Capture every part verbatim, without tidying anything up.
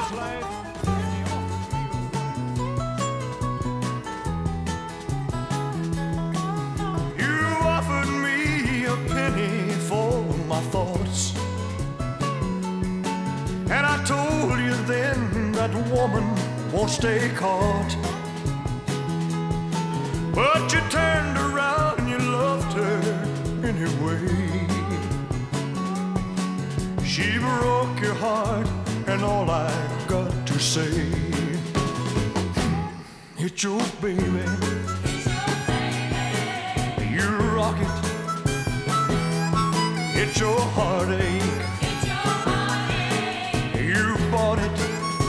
his life. You offered me a penny for my thoughts, and I told you then that woman won't stay caught. But you turned around and you loved her anyway. She broke your heart, and all I got to say, it's your baby. It's your baby. You rock it. It's your heartache. It's your heartache. You bought it.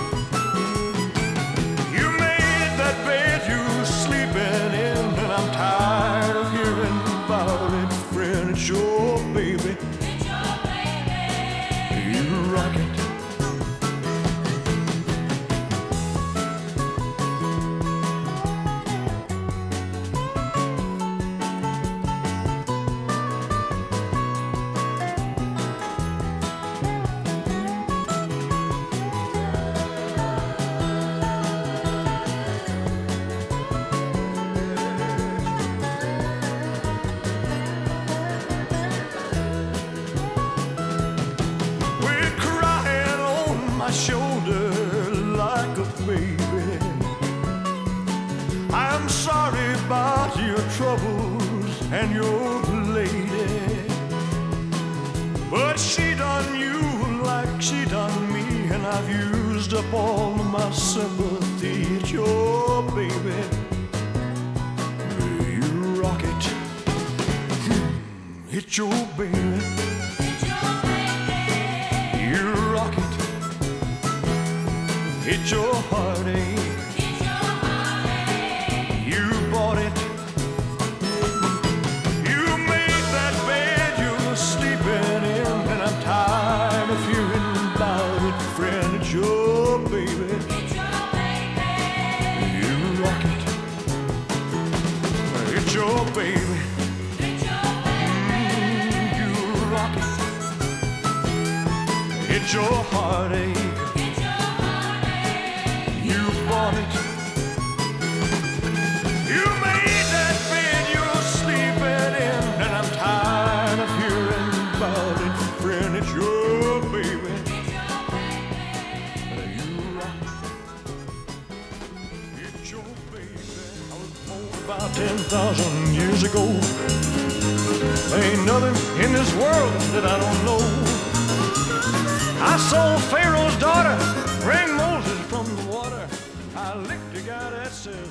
You made that bed you sleeping in, and I'm tired of hearing about it, friend. It's your baby. It's your baby. You rock it. My shoulder like a baby. I'm sorry about your troubles and your lady, but she done you like she done me, and I've used up all my sympathy. It's your baby. You rock it. It's your baby. It's your baby. You rock it. It's your heartache. It's your heartache. You bought it. You made that bed you're sleeping in, and I'm tired of hearing about it, friend. It's your baby. It's your baby. You rock it. It's your baby. It's your baby. You rock it. It's your heartache. It's your heartache. You bought it. You made that bed you're sleeping in, and I'm tired of hearing about it, friend. It's your baby. It's your baby. You rock it. It's your baby. I was born about ten thousand years ago. There ain't nothing in this world that I don't know. I saw Pharaoh's daughter bring Moses from the water. I licked the guy that says